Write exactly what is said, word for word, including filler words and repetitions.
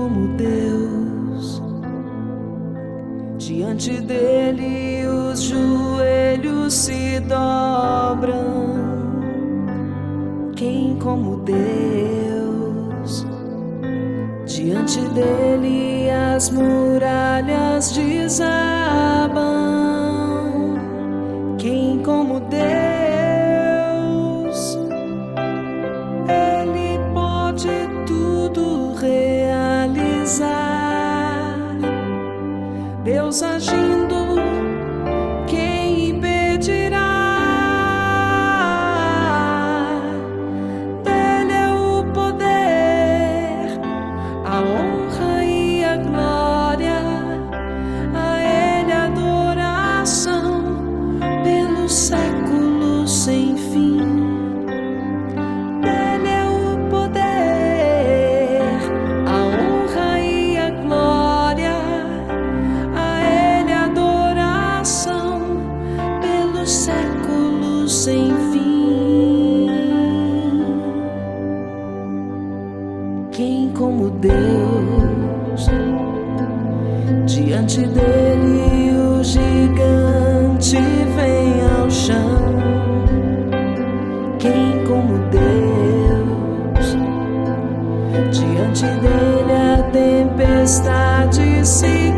como Deus? Diante dele os joelhos se dobram. Quem como Deus? Diante dele as muralhas desabam. Quem como Deus? Ele pode tudo realizar. Deus agindo, quem impedirá? Dele é o poder, a honra e a glória, a Ele a adoração pelos séculos sem fim. Dele é o poder, a honra e a glória, a Ele a adoração pelos séculos sem fim. Quem como Deus? Diante dele o gigante vem ao chão. Quem como Deus? Diante dele a tempestade se